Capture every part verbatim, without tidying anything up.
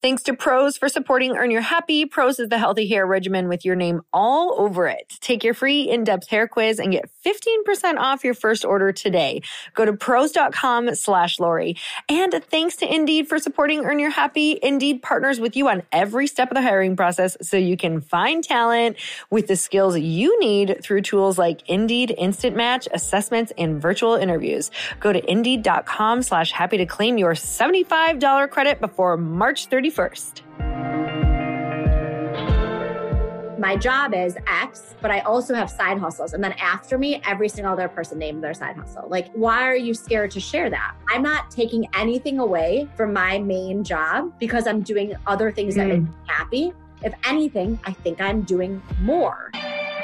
Thanks to Prose for supporting Earn Your Happy. Prose is the healthy hair regimen with your name all over it. Take your free in-depth hair quiz and get fifteen percent off your first order today. Go to prose.com slash Lori. And thanks to Indeed for supporting Earn Your Happy. Indeed partners with you on every step of the hiring process so you can find talent with the skills you need through tools like Indeed Instant Match, assessments, and virtual interviews. Go to Indeed.com slash happy to claim your seventy-five dollars credit before March thirty-first. My job is X, but I also have side hustles. And then after me, every single other person named their side hustle. Like, why are you scared to share that? I'm not taking anything away from my main job because I'm doing other things that Mm. make me happy. If anything, I think I'm doing more.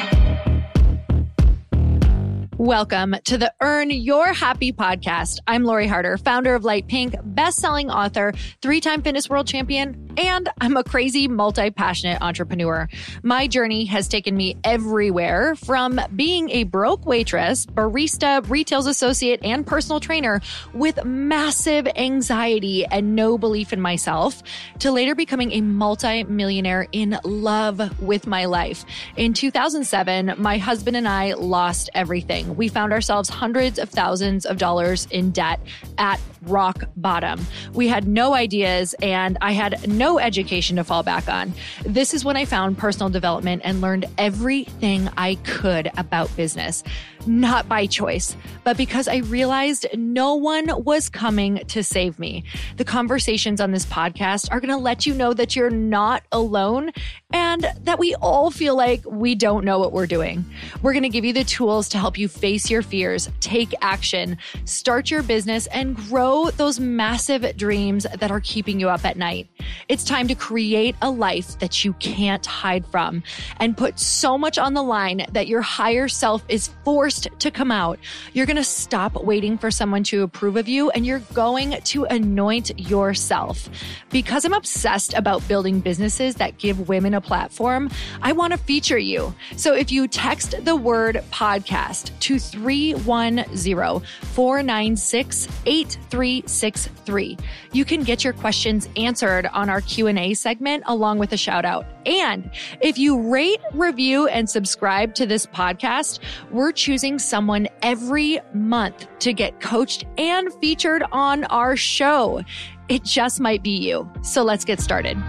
Welcome to the Earn Your Happy podcast. I'm Lori Harder, founder of Light Pink, best-selling author, three-time fitness world champion, and I'm a crazy, multi-passionate entrepreneur. My journey has taken me everywhere, from being a broke waitress, barista, retail associate, and personal trainer with massive anxiety and no belief in myself, to later becoming a multi-millionaire in love with my life. In two thousand seven, my husband and I lost everything. We found ourselves hundreds of thousands of dollars in debt at rock bottom. We had no ideas and I had no education to fall back on. This is when I found personal development and learned everything I could about business. Not by choice, but because I realized no one was coming to save me. The conversations on this podcast are going to let you know that you're not alone and that we all feel like we don't know what we're doing. We're going to give you the tools to help you face your fears, take action, start your business, and grow those massive dreams that are keeping you up at night. It's time to create a life that you can't hide from and put so much on the line that your higher self is forced to come out. You're going to stop waiting for someone to approve of you and you're going to anoint yourself. Because I'm obsessed about building businesses that give women a platform, I want to feature you. So if you text the word podcast to three one zero, four nine six, eight three six three, you can get your questions answered on our Q and A segment along with a shout out. And if you rate, review, and subscribe to this podcast, we're choosing someone every month to get coached and featured on our show. It just might be you. So let's get started.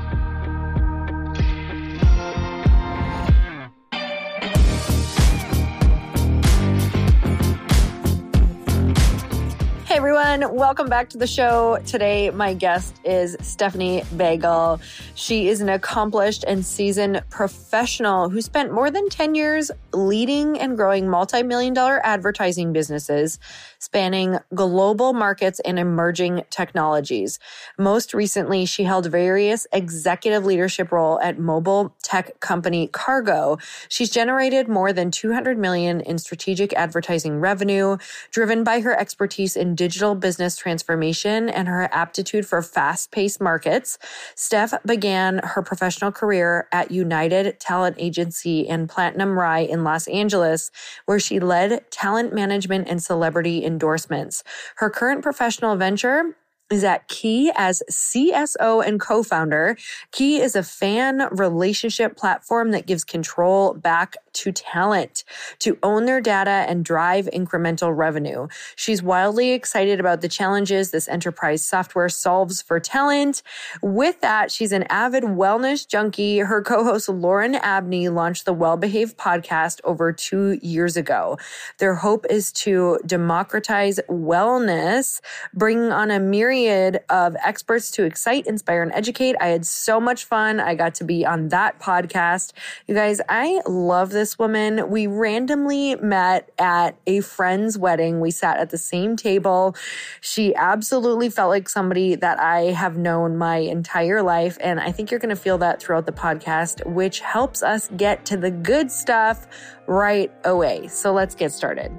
Hey everyone, welcome back to the show. Today, my guest is Stephanie Bagel. She is an accomplished and seasoned professional who spent more than ten years leading and growing multi-million dollar advertising businesses spanning global markets and emerging technologies. Most recently, she held various executive leadership roles at mobile tech company Cargo. She's generated more than two hundred million dollars in strategic advertising revenue, driven by her expertise in digital business transformation and her aptitude for fast-paced markets. Steph began her professional career at United Talent Agency and Platinum Rye in Los Angeles, where she led talent management and celebrity endorsements. Her current professional venture is at Key as C S O and co-founder. Key is a fan relationship platform that gives control back to talent to own their data and drive incremental revenue. She's wildly excited about the challenges this enterprise software solves for talent. With that, she's an avid wellness junkie. Her co-host Lauren Abney launched the Well Behaved podcast over two years ago. Their hope is to democratize wellness, bringing on a myriad of experts to excite, inspire, and educate. I had so much fun. I got to be on that podcast. You guys, I love this woman. We randomly met at a friend's wedding. We sat at the same table. She absolutely felt like somebody that I have known my entire life. And I think you're going to feel that throughout the podcast, which helps us get to the good stuff right away. So let's get started.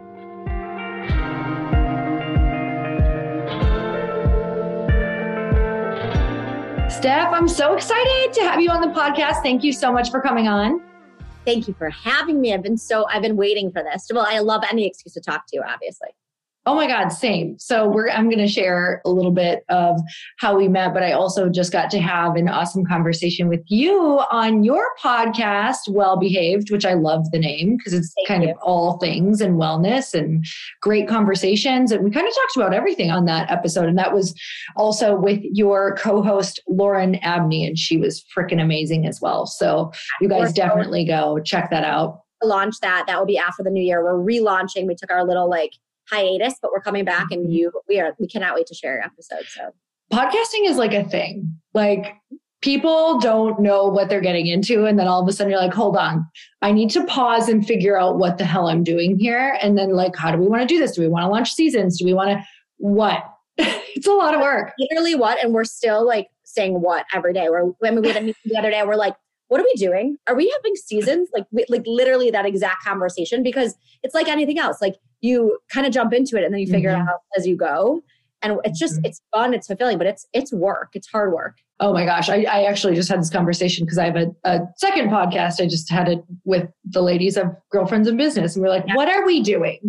Steph, I'm so excited to have you on the podcast. Thank you so much for coming on. Thank you for having me. I've been so, I've been waiting for this. Well, I love any excuse to talk to you, obviously. Oh my God, same. So we're, I'm going to share a little bit of how we met, but I also just got to have an awesome conversation with you on your podcast, Well Behaved, which I love the name because it's Thank kind you. Of all things and wellness and great conversations. And we kind of talked about everything on that episode. And that was also with your co-host, Lauren Abney, and she was freaking amazing as well. So you guys definitely go check that out. Launch that. That will be after the new year. We're relaunching. We took our little like hiatus, but we're coming back and you, we are, we cannot wait to share your episode. So podcasting is like a thing. Like people don't know what they're getting into. And then all of a sudden you're like, hold on, I need to pause and figure out what the hell I'm doing here. And then like, how do we want to do this? Do we want to launch seasons? Do we want to, what? It's a lot of work. Literally what? And we're still like saying what every day. We're, I mean, we had a meeting the other day. We're like, what are we doing? Are we having seasons? Like, we, like literally that exact conversation, because it's like anything else. Like you kind of jump into it and then you figure mm-hmm. it out as you go. And it's just, mm-hmm. it's fun. It's fulfilling, but it's, it's work. It's hard work. Oh my gosh. I, I actually just had this conversation because I have a, a second podcast. I just had it with the ladies of Girlfriends in Business. And we're like, yeah. what are we doing?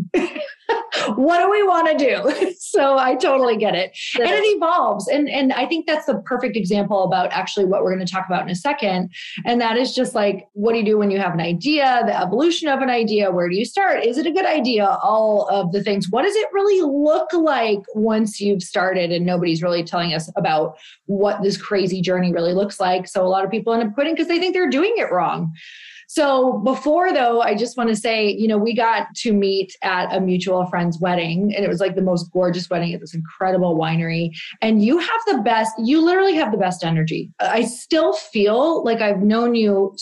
What do we want to do? So I totally get it. And it evolves. And, and I think that's the perfect example about actually what we're going to talk about in a second. And that is just like, what do you do when you have an idea, the evolution of an idea? Where do you start? Is it a good idea? All of the things. What does it really look like once you've started and nobody's really telling us about what this crazy journey really looks like? So a lot of people end up quitting because they think they're doing it wrong. So before though, I just want to say, you know, we got to meet at a mutual friend's wedding and it was like the most gorgeous wedding at this incredible winery. And you have the best, you literally have the best energy. I still feel like I've known you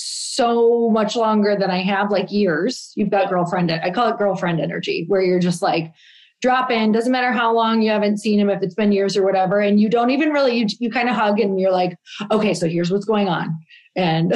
so much longer than I have, like years. You've got girlfriend, I call it girlfriend energy, where you're just like, drop in, doesn't matter how long you haven't seen him, if it's been years or whatever. And you don't even really, you, you kind of hug and you're like, okay, so here's what's going on. And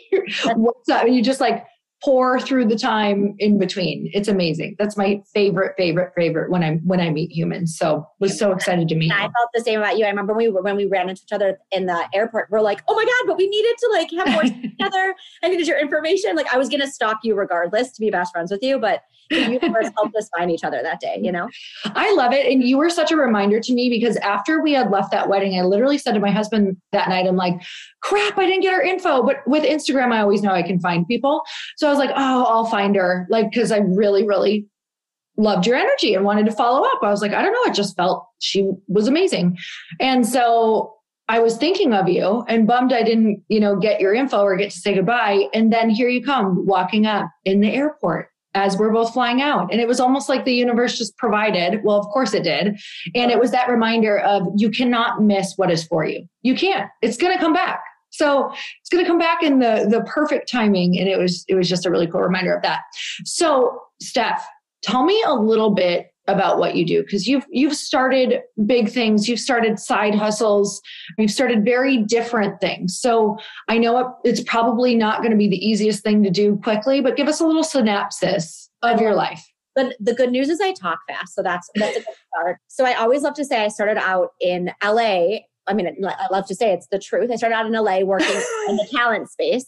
what's up? You just like pour through the time in between. It's amazing. That's my favorite, favorite, favorite when I when I meet humans. So was so excited to meet I you. I felt the same about you. I remember when we were, when we ran into each other in the airport, we're like, oh my God, but we needed to like have more together. I needed your information. Like I was going to stalk you regardless to be best friends with you, but the universe helped us find each other that day, you know? I love it. And you were such a reminder to me because after we had left that wedding, I literally said to my husband that night, I'm like, crap, I didn't get her info. But with Instagram, I always know I can find people. So I was like, oh, I'll find her. Like, cause I really, really loved your energy and wanted to follow up. I was like, I don't know. It just felt she was amazing. And so I was thinking of you and bummed I didn't, you know, get your info or get to say goodbye. And then here you come walking up in the airport as we're both flying out. And it was almost like the universe just provided. Well, of course it did. And it was that reminder of you cannot miss what is for you. You can't. It's going to come back. So it's going to come back in the, the perfect timing. And it was, it was just a really cool reminder of that. So Steph, tell me a little bit about what you do. Cause you've, you've started big things. You've started side hustles. You've started very different things. So I know it, it's probably not going to be the easiest thing to do quickly, but give us a little synopsis of your life. But the good news is I talk fast. So that's, that's a good start. So I always love to say I started out in L A. I mean, I love to say it's the truth. I started out in L A working in the talent space.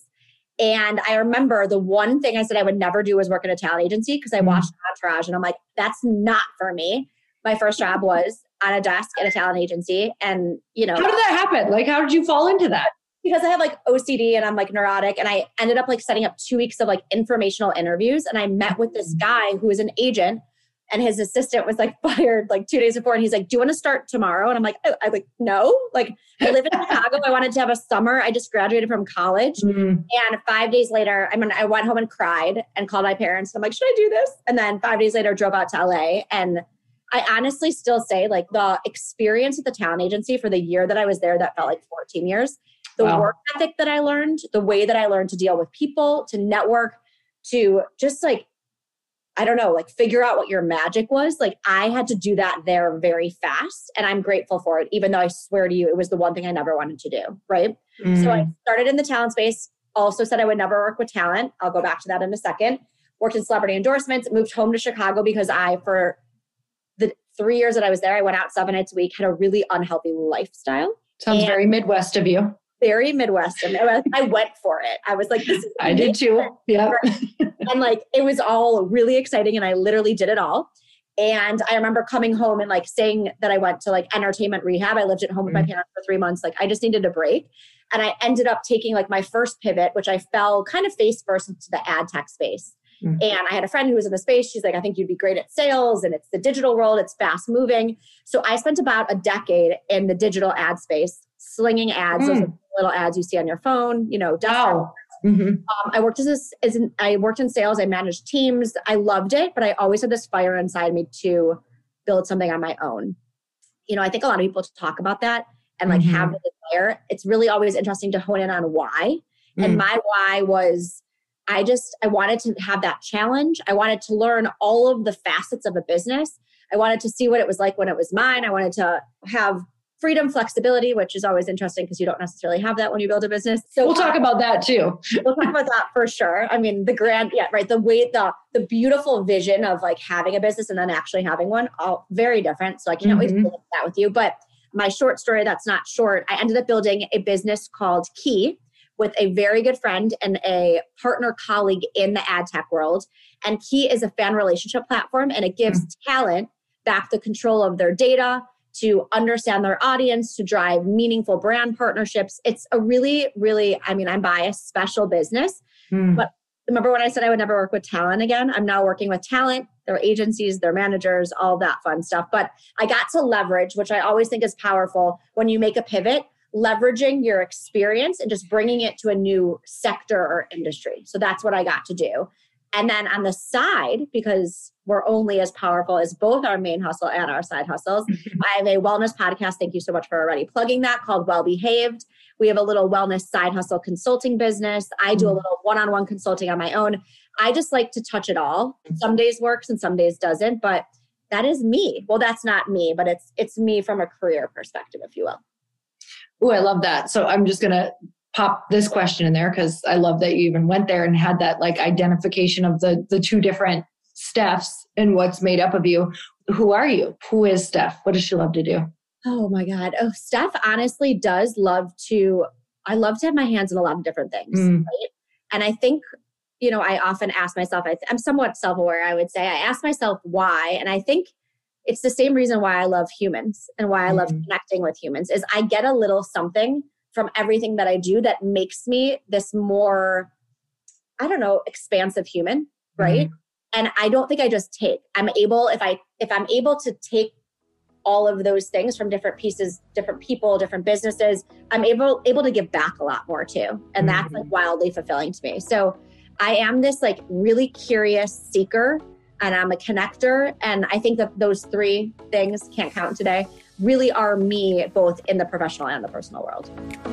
And I remember the one thing I said I would never do was work in a talent agency because I watched Entourage and I'm like, that's not for me. My first job was on a desk at a talent agency. And, you know. How did that happen? Like, how did you fall into that? Because I have like O C D and I'm like neurotic. And I ended up like setting up two weeks of like informational interviews. And I met with this guy who was an agent and his assistant was like fired like two days before. And he's like, do you want to start tomorrow? And I'm like, oh, I'm like, no, like I live in Chicago. I wanted to have a summer. I just graduated from college. Mm-hmm. And five days later, I mean, I went home and cried and called my parents. I'm like, should I do this? And then five days later, drove out to L A. And I honestly still say like the experience at the talent agency for the year that I was there, that felt like fourteen years, the wow. work ethic that I learned, the way that I learned to deal with people, to network, to just like, I don't know, like figure out what your magic was. Like I had to do that there very fast and I'm grateful for it, even though I swear to you, it was the one thing I never wanted to do. Right. Mm. So I started in the talent space, also said I would never work with talent. I'll go back to that in a second. Worked in celebrity endorsements, moved home to Chicago because I, for the three years that I was there, I went out seven nights a week, had a really unhealthy lifestyle. Sounds and very Midwest of you. Very Midwest. And I went for it. I was like, this is I did too. Yeah. And like, it was all really exciting. And I literally did it all. And I remember coming home and like saying that I went to like entertainment rehab. I lived at home with my parents for three months. Like I just needed a break. And I ended up taking like my first pivot, which I fell kind of face first into the ad tech space. Mm-hmm. And I had a friend who was in the space. She's like, I think you'd be great at sales, and it's the digital world. It's fast moving. So I spent about a decade in the digital ad space, slinging ads, mm. those little ads you see on your phone, you know, desktop. Wow. Mm-hmm. Um, I worked as, a, as in, I worked in sales. I managed teams. I loved it, but I always had this fire inside me to build something on my own. You know, I think a lot of people talk about that and like mm-hmm. have the desire. It's really always interesting to hone in on why. Mm. And my why was, I just, I wanted to have that challenge. I wanted to learn all of the facets of a business. I wanted to see what it was like when it was mine. I wanted to have freedom, flexibility, which is always interesting because you don't necessarily have that when you build a business. So we'll talk about that too. We'll talk about that for sure. I mean, the grand, yeah, right. The way, the the beautiful vision of like having a business and then actually having one, all very different. So I can't mm-hmm. wait to share that with you. But my short story, that's not short. I ended up building a business called Key with a very good friend and a partner colleague in the ad tech world. And Key is a fan relationship platform, and it gives mm-hmm. talent back the control of their data, to understand their audience, to drive meaningful brand partnerships. It's a really, really, I mean, I'm biased, special business. Mm. But remember when I said I would never work with talent again? I'm now working with talent, their agencies, their managers, all that fun stuff. But I got to leverage, which I always think is powerful when you make a pivot, leveraging your experience and just bringing it to a new sector or industry. So that's what I got to do. And then on the side, because we're only as powerful as both our main hustle and our side hustles, I have a wellness podcast. Thank you so much for already plugging that, called Well Behaved. We have a little wellness side hustle consulting business. I do a little one-on-one consulting on my own. I just like to touch it all. Some days works and some days doesn't, but that is me. Well, that's not me, but it's it's me from a career perspective, if you will. Oh, I love that. So I'm just going to pop this question in there because I love that you even went there and had that like identification of the the two different Stephs and what's made up of you. Who are you? Who is Steph? What does she love to do? Oh my God. Oh, Steph honestly does love to, I love to have my hands in a lot of different things. Mm. Right? And I think, you know, I often ask myself, I th- I'm somewhat self-aware, I would say. I ask myself why. And I think it's the same reason why I love humans and why I love mm. connecting with humans is I get a little something from everything that I do that makes me this more, I don't know, expansive human, right? Mm-hmm. And I don't think I just take. I'm able, if I if I'm able to take all of those things from different pieces, different people, different businesses, I'm able able to give back a lot more too. And mm-hmm. that's like wildly fulfilling to me. So I am this like really curious seeker, and I'm a connector. And I think that those three things, can't count today, really are me both in the professional and the personal world.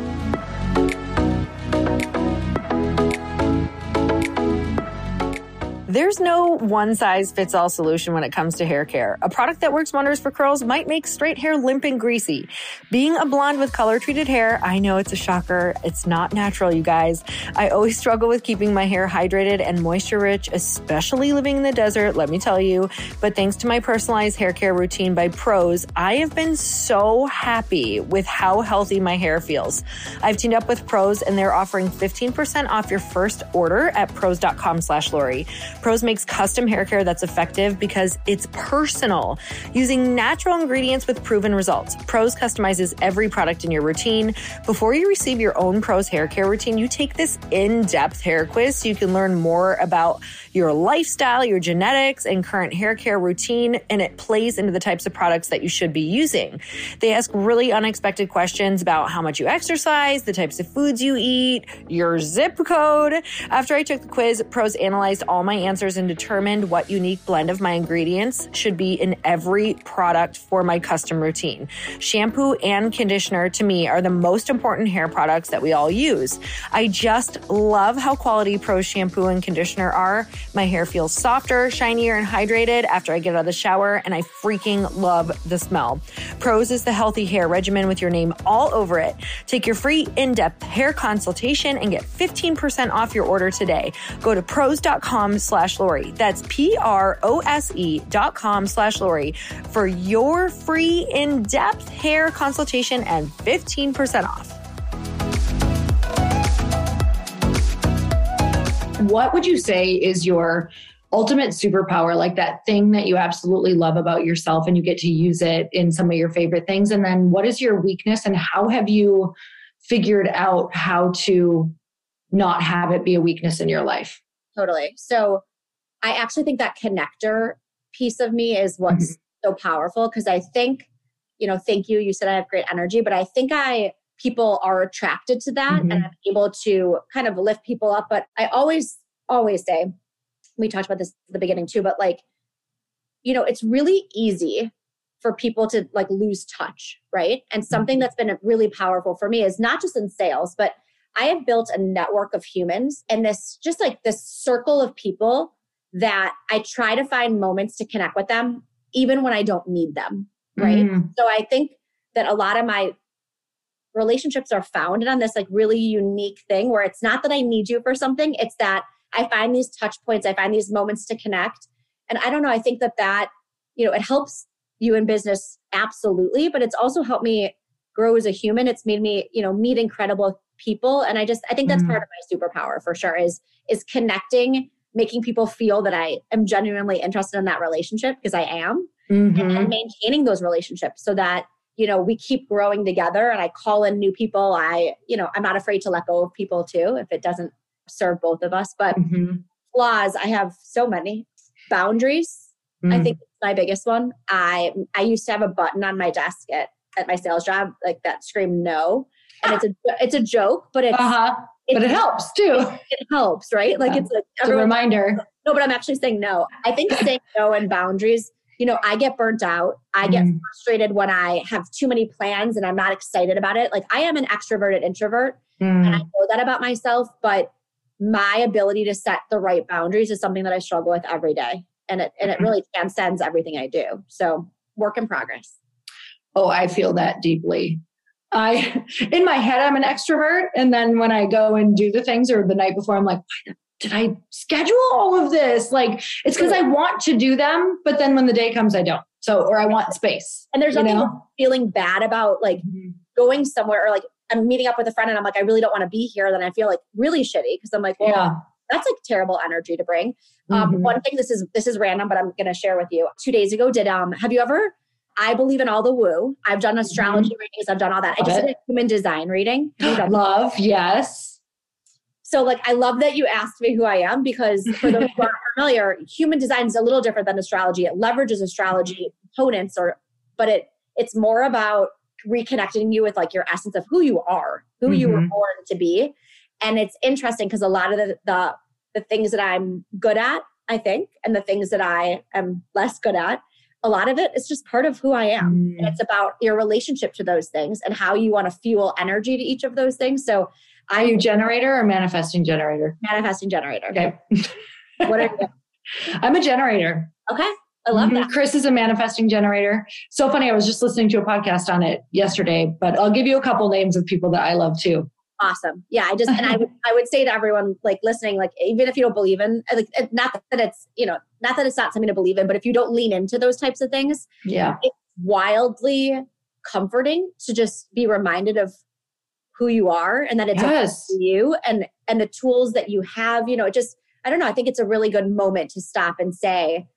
There's no one-size-fits-all solution when it comes to hair care. A product that works wonders for curls might make straight hair limp and greasy. Being a blonde with color-treated hair, I know it's a shocker. It's not natural, you guys. I always struggle with keeping my hair hydrated and moisture-rich, especially living in the desert, let me tell you. But thanks to my personalized hair care routine by Prose, I have been so happy with how healthy my hair feels. I've teamed up with Prose, and they're offering fifteen percent off your first order at prose.com slash Lori. Prose makes custom hair care that's effective because it's personal. Using natural ingredients with proven results, Prose customizes every product in your routine. Before you receive your own Prose hair care routine, you take this in-depth hair quiz so you can learn more about your lifestyle, your genetics, and current hair care routine, and it plays into the types of products that you should be using. They ask really unexpected questions about how much you exercise, the types of foods you eat, your zip code. After I took the quiz, Prose analyzed all my answers and determined what unique blend of my ingredients should be in every product for my custom routine. Shampoo and conditioner, to me, are the most important hair products that we all use. I just love how quality Prose shampoo and conditioner are. My hair feels softer, shinier, and hydrated after I get out of the shower, and I freaking love the smell. Prose is the healthy hair regimen with your name all over it. Take your free in-depth hair consultation and get fifteen percent off your order today. Go to prose.com slash Lori. That's P-R-O-S-E dot com slash Lori for your free in-depth hair consultation and fifteen percent off. What would you say is your ultimate superpower, like that thing that you absolutely love about yourself and you get to use it in some of your favorite things? And then what is your weakness and how have you figured out how to not have it be a weakness in your life? Totally. So I actually think that connector piece of me is what's mm-hmm. so powerful, because I think, you know, thank you. You said I have great energy, but I think I, people are attracted to that mm-hmm. and I'm able to kind of lift people up. But I always, always say, we talked about this at the beginning too, but like, you know, it's really easy for people to like lose touch, right? And something that's been really powerful for me is not just in sales, but I have built a network of humans and this, just like this circle of people that I try to find moments to connect with them, even when I don't need them, right? Mm. So I think that a lot of my relationships are founded on this like really unique thing where it's not that I need you for something, it's that I find these touch points, I find these moments to connect. And I don't know, I think that that, you know, it helps you in business, absolutely, but it's also helped me grow as a human. It's made me, you know, meet incredible people. And I just, I think that's mm. part of my superpower for sure is, is connecting, making people feel that I am genuinely interested in that relationship because I am, mm-hmm. and maintaining those relationships so that, you know, we keep growing together and I call in new people. I, you know, I'm not afraid to let go of people too, if it doesn't serve both of us, but mm-hmm. flaws, I have so many. Boundaries, mm. I think is my biggest one. I, I used to have a button on my desk at, at my sales job, like that screamed no. And it's a, it's a joke, but it's, uh-huh. it's but it helps too. It, it helps, right? Like yeah. it's, a, it's a reminder. No, but I'm actually saying no. I think saying no and boundaries, you know, I get burnt out. I get mm. frustrated when I have too many plans and I'm not excited about it. Like I am an extroverted introvert mm. and I know that about myself, but my ability to set the right boundaries is something that I struggle with every day. And it, and it really transcends everything I do. So work in progress. Oh, I feel that deeply. I, in my head, I'm an extrovert. And then when I go and do the things or the night before, I'm like, did I schedule all of this? Like, it's because I want to do them. But then when the day comes, I don't. So, or I want space. And there's nothing know? feeling bad about like mm-hmm. going somewhere or like I'm meeting up with a friend and I'm like, I really don't want to be here. Then I feel like really shitty because I'm like, well, yeah. that's like terrible energy to bring. Mm-hmm. Um, one thing, this is, this is random, but I'm going to share with you. Two days ago did, um, have you ever, I believe in all the woo. I've done astrology mm-hmm. readings. I've done all that. Love I just it. did a human design reading. Love. Yes. So like, I love that you asked me who I am because for those who aren't familiar, human design is a little different than astrology. It leverages astrology components or, but it, it's more about reconnecting you with like your essence of who you are, who mm-hmm. you were born to be. And it's interesting because a lot of the, the, the things that I'm good at, I think, and the things that I am less good at, a lot of it is just part of who I am. Mm. And it's about your relationship to those things and how you want to fuel energy to each of those things. So are you generator or manifesting generator? Manifesting generator. Okay. What are you? I'm a generator. Okay. I love mm-hmm. that. Chris is a manifesting generator. So funny. I was just listening to a podcast on it yesterday, but I'll give you a couple names of people that I love too. Awesome. Yeah. I just, and I would, I would say to everyone like listening, like, even if you don't believe in, like, not that it's, you know, not that it's not something to believe in, but if you don't lean into those types of things, yeah, it's wildly comforting to just be reminded of who you are and that it's yes. you and, and the tools that you have, you know, it just, I don't know. I think it's a really good moment to stop and say,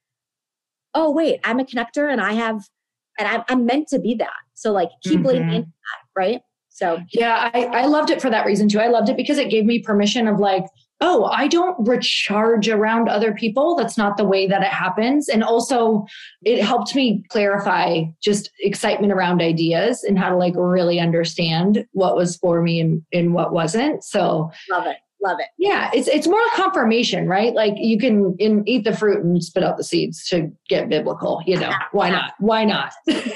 oh, wait, I'm a connector and I have, and I'm, I'm meant to be that. So like keep mm-hmm. leaning into that. Right. So yeah, I, I loved it for that reason too. I loved it because it gave me permission of like, oh, I don't recharge around other people. That's not the way that it happens. And also it helped me clarify just excitement around ideas and how to like really understand what was for me and, and what wasn't. So love it. Love it. Yeah. It's, it's more confirmation, right? Like you can in, eat the fruit and spit out the seeds to get biblical, you know, why not? Why not?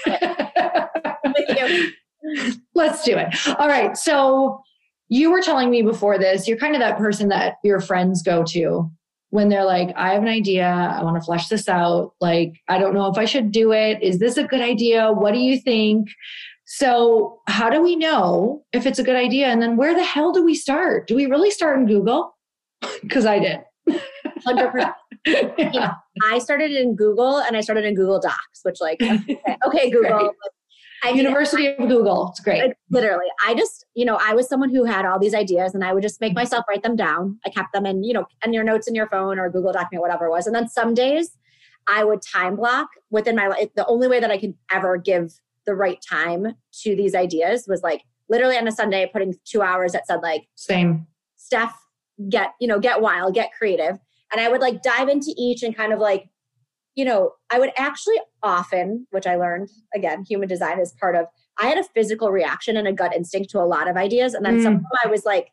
With you. Let's do it. All right. So you were telling me before this, you're kind of that person that your friends go to when they're like, I have an idea. I want to flesh this out. Like, I don't know if I should do it. Is this a good idea? What do you think? So how do we know if it's a good idea? And then where the hell do we start? Do we really start in Google? Because I did. one hundred percent. Yeah. I started in Google and I started in Google Docs, which like, okay, okay Google. I mean, University of Google. It's great. Like, literally. I just, you know, I was someone who had all these ideas and I would just make myself write them down. I kept them in, you know, in your notes in your phone or Google document, whatever it was. And then some days I would time block within my life. The only way that I could ever give the right time to these ideas was like literally on a Sunday, putting two hours that said like, same. Steph, get, you know, get wild, get creative. And I would like dive into each and kind of like, you know, I would actually often, which I learned, again, human design is part of, I had a physical reaction and a gut instinct to a lot of ideas. And then mm. some I was like,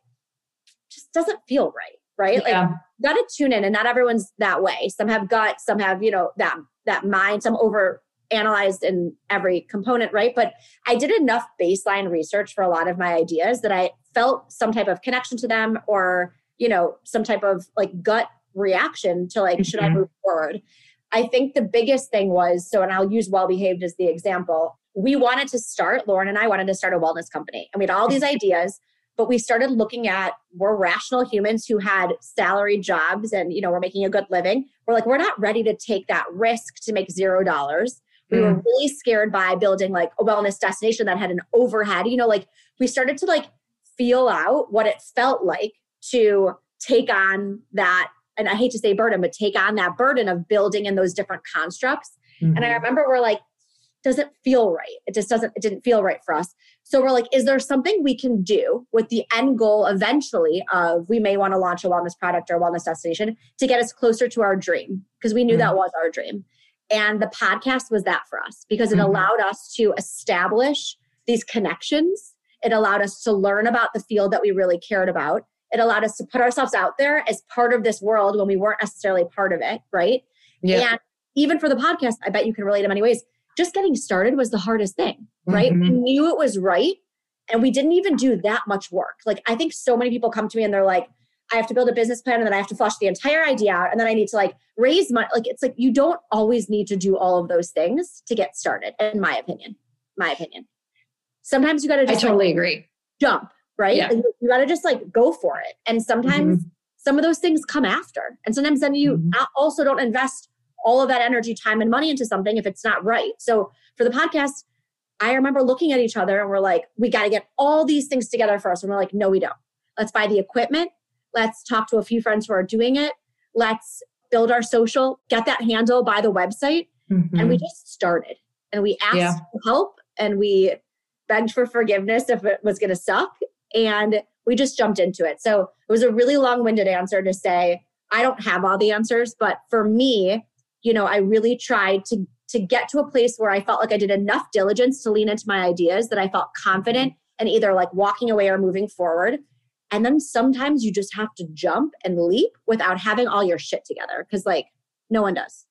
just doesn't feel right, right? Yeah. Like, you got to tune in, and not everyone's that way. Some have gut, some have, you know, that, that mind, some over analyzed in every component, right? But I did enough baseline research for a lot of my ideas that I felt some type of connection to them, or, you know, some type of like gut reaction to like, mm-hmm. should I move forward? I think the biggest thing was, so, and I'll use Well Behaved as the example. We wanted to start, Lauren and I wanted to start a wellness company. And we had all these ideas, but we started looking at, we're rational humans who had salary jobs and, you know, we're making a good living. We're like, we're not ready to take that risk to make zero dollars. We mm. were really scared by building like a wellness destination that had an overhead, you know, like we started to like feel out what it felt like to take on that. And I hate to say burden, but take on that burden of building in those different constructs. Mm-hmm. And I remember we're like, does it feel right? It just doesn't, it didn't feel right for us. So we're like, is there something we can do with the end goal eventually of we may want to launch a wellness product or a wellness destination to get us closer to our dream? Because we knew mm-hmm. that was our dream. And the podcast was that for us because it mm-hmm. allowed us to establish these connections. It allowed us to learn about the field that we really cared about. It allowed us to put ourselves out there as part of this world when we weren't necessarily part of it, right? Yeah. And even for the podcast, I bet you can relate in many ways. Just getting started was the hardest thing, right? Mm-hmm. We knew it was right, and we didn't even do that much work. Like, I think so many people come to me and they're like, I have to build a business plan, and then I have to flush the entire idea out, and then I need to like raise money. Like, it's like, you don't always need to do all of those things to get started, in my opinion, my opinion. Sometimes you got to just I totally like, agree. jump. Right? Yeah. You, you got to just like go for it. And sometimes mm-hmm. some of those things come after. And sometimes then you mm-hmm. also don't invest all of that energy, time, and money into something if it's not right. So for the podcast, I remember looking at each other and we're like, we got to get all these things together first. And we're like, no, we don't. Let's buy the equipment. Let's talk to a few friends who are doing it. Let's build our social, get that handle, buy the website. Mm-hmm. And we just started. And we asked yeah. for help, and we begged for forgiveness if it was going to suck. And we just jumped into it. So it was a really long-winded answer to say, I don't have all the answers, but for me, you know, I really tried to, to get to a place where I felt like I did enough diligence to lean into my ideas that I felt confident in either like walking away or moving forward. And then sometimes you just have to jump and leap without having all your shit together, because like no one does.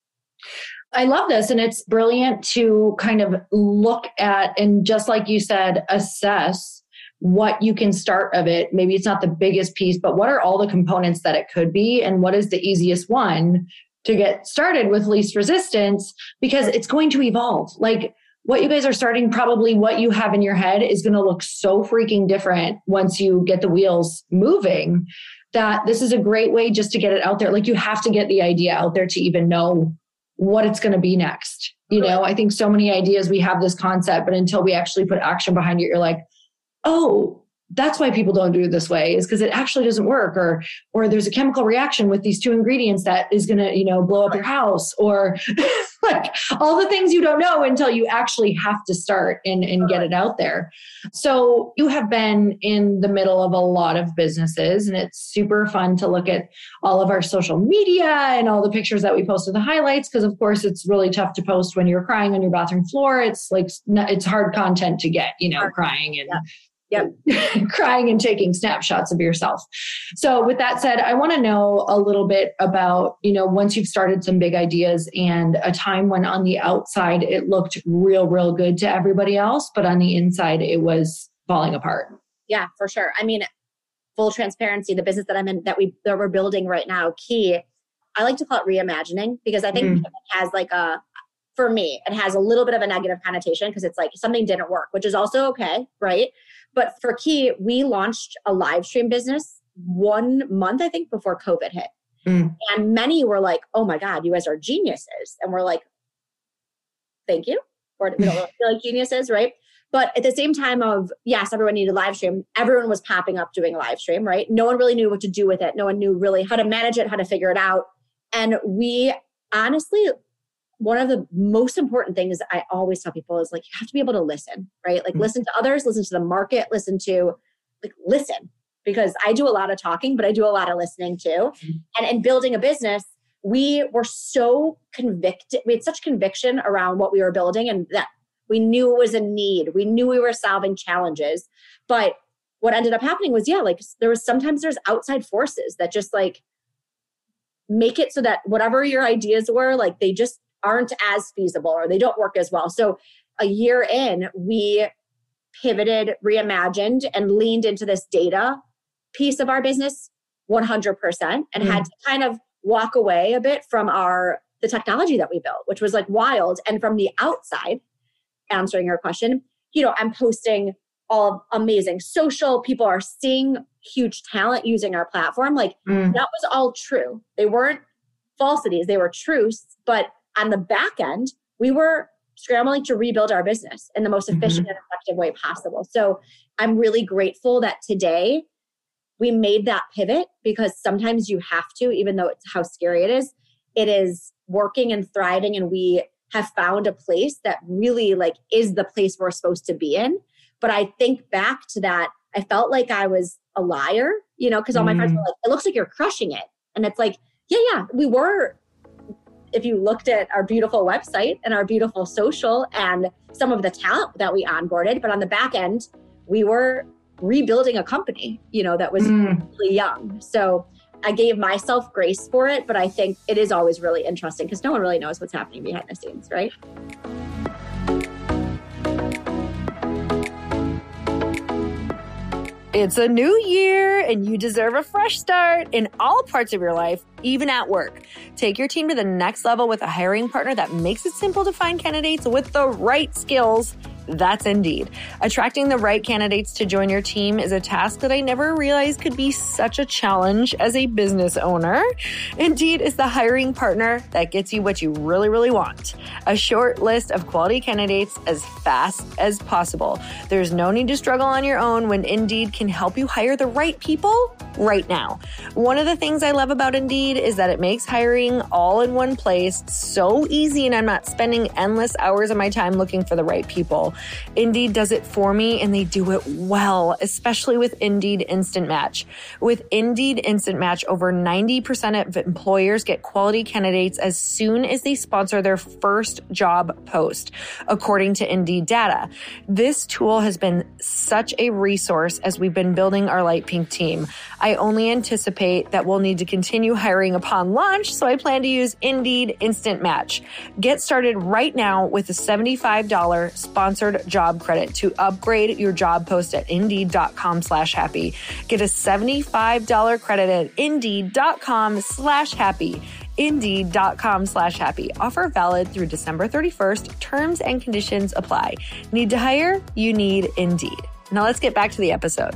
I love this. And it's brilliant to kind of look at, and just like you said, assess what you can start of it. Maybe it's not the biggest piece, but what are all the components that it could be? And what is the easiest one to get started with least resistance? Because it's going to evolve. Like what you guys are starting, probably what you have in your head is going to look so freaking different once you get the wheels moving, that this is a great way just to get it out there. Like you have to get the idea out there to even know what it's going to be next. You know, I think so many ideas, we have this concept, but until we actually put action behind it, you're like, oh, that's why people don't do it this way, is because it actually doesn't work, or or there's a chemical reaction with these two ingredients that is going to, you know, blow up your house, or like all the things you don't know until you actually have to start and, and get it out there. So you have been in the middle of a lot of businesses, and it's super fun to look at all of our social media and all the pictures that we post with the highlights. Because of course it's really tough to post when you're crying on your bathroom floor. It's like, it's hard content to get, you know, crying and yeah. Yep. crying and taking snapshots of yourself. So with that said, I want to know a little bit about, you know, once you've started some big ideas and a time when on the outside it looked real, real good to everybody else, but on the inside it was falling apart. Yeah, for sure. I mean, full transparency, the business that I'm in, that we that we're building right now, Key, I like to call it reimagining, because I think mm. it has like a, for me, it has a little bit of a negative connotation because it's like something didn't work, which is also okay, right? But for Key, we launched a live stream business one month, I think, before COVID hit. Mm. And many were like, oh my God, you guys are geniuses. And we're like, thank you. Or we don't really feel like geniuses, right? But at the same time of, yes, everyone needed live stream, everyone was popping up doing a live stream, right? No one really knew what to do with it. No one knew really how to manage it, how to figure it out. And we honestly, one of the most important things I always tell people is like, you have to be able to listen, right? Like mm-hmm. listen to others, listen to the market, listen to, like listen. Because I do a lot of talking, but I do a lot of listening too. Mm-hmm. And in building a business, we were so convicted. We had such conviction around what we were building and that we knew it was a need. We knew we were solving challenges. But what ended up happening was, yeah, like there was sometimes there's outside forces that just like make it so that whatever your ideas were, like they just aren't as feasible or they don't work as well. So a year in, we pivoted, reimagined, and leaned into this data piece of our business one hundred percent and mm. had to kind of walk away a bit from our the technology that we built, which was like wild. And from the outside, answering your question, you know, I'm posting all amazing social. People are seeing huge talent using our platform. Like mm. that was all true. They weren't falsities, they were truths. But on the back end, we were scrambling to rebuild our business in the most efficient mm-hmm. and effective way possible. So I'm really grateful that today we made that pivot because sometimes you have to, even though it's how scary it is, it is working and thriving. And we have found a place that really like is the place we're supposed to be in. But I think back to that, I felt like I was a liar, you know, because all my mm. friends were like, it looks like you're crushing it. And it's like, yeah, yeah, we were. If you looked at our beautiful website and our beautiful social and some of the talent that we onboarded, but on the back end, we were rebuilding a company, you know, that was mm. really young. So I gave myself grace for it, but I think it is always really interesting because no one really knows what's happening behind the scenes, right? It's a new year and you deserve a fresh start in all parts of your life, even at work. Take your team to the next level with a hiring partner that makes it simple to find candidates with the right skills. That's Indeed. Attracting the right candidates to join your team is a task that I never realized could be such a challenge as a business owner. Indeed is the hiring partner that gets you what you really, really want. A short list of quality candidates as fast as possible. There's no need to struggle on your own when Indeed can help you hire the right people right now. One of the things I love about Indeed is that it makes hiring all in one place so easy, and I'm not spending endless hours of my time looking for the right people. Indeed does it for me, and they do it well, especially with Indeed Instant Match. With Indeed Instant Match, over ninety percent of employers get quality candidates as soon as they sponsor their first job post, according to Indeed data. This tool has been such a resource as we've been building our Light Pink team. I only anticipate that we'll need to continue hiring upon launch, so I plan to use Indeed Instant Match. Get started right now with a seventy-five dollars sponsored job credit to upgrade your job post at Indeed.com slash happy. Get a seventy-five dollars credit at Indeed.com slash happy. Indeed.com slash happy. Offer valid through December thirty-first. Terms and conditions apply. Need to hire? You need Indeed. Now let's get back to the episode.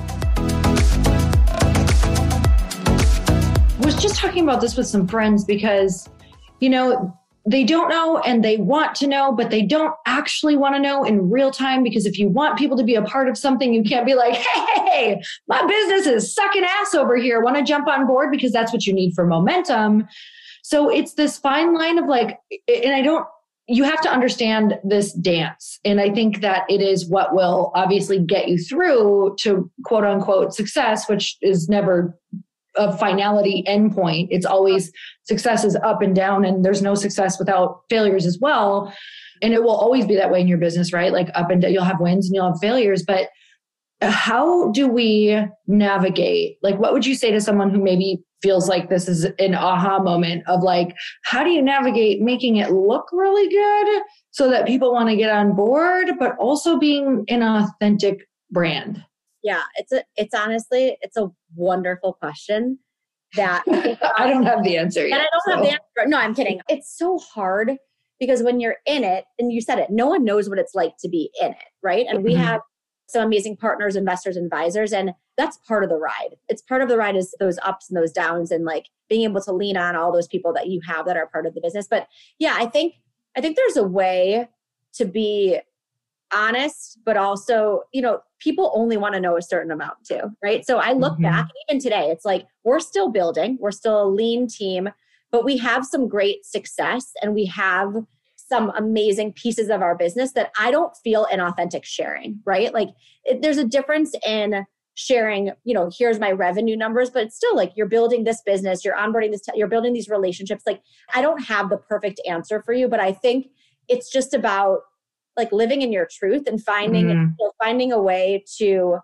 I was just talking about this with some friends because, you know, they don't know and they want to know, but they don't actually want to know in real time, because if you want people to be a part of something, you can't be like, hey, my business is sucking ass over here. Want to jump on board? Because that's what you need for momentum. So it's this fine line of like, and I don't, you have to understand this dance. And I think that it is what will obviously get you through to quote unquote success, which is never a finality endpoint. It's always success is up and down, and there's no success without failures as well. And it will always be that way in your business, right? Like up and down, you'll have wins and you'll have failures, but how do we navigate? Like, what would you say to someone who maybe feels like this is an aha moment of like, how do you navigate making it look really good so that people want to get on board, but also being an authentic brand? Yeah, it's a, it's honestly, it's a wonderful question that I don't have the answer yet. And I don't so. have the answer. No, I'm kidding. It's so hard because when you're in it, and you said it, no one knows what it's like to be in it, right? And mm-hmm. we have some amazing partners, investors, advisors, and that's part of the ride. It's part of the ride is those ups and those downs and like being able to lean on all those people that you have that are part of the business. But yeah, I think, I think there's a way to be honest, but also, you know, people only want to know a certain amount too, right? So I look mm-hmm. back, even today, it's like, we're still building, we're still a lean team, but we have some great success and we have some amazing pieces of our business that I don't feel inauthentic sharing, right? Like it, there's a difference in sharing, you know, here's my revenue numbers, but it's still like you're building this business, you're onboarding this, you're building these relationships. Like I don't have the perfect answer for you, but I think it's just about like living in your truth and finding, mm-hmm. you know, finding a way to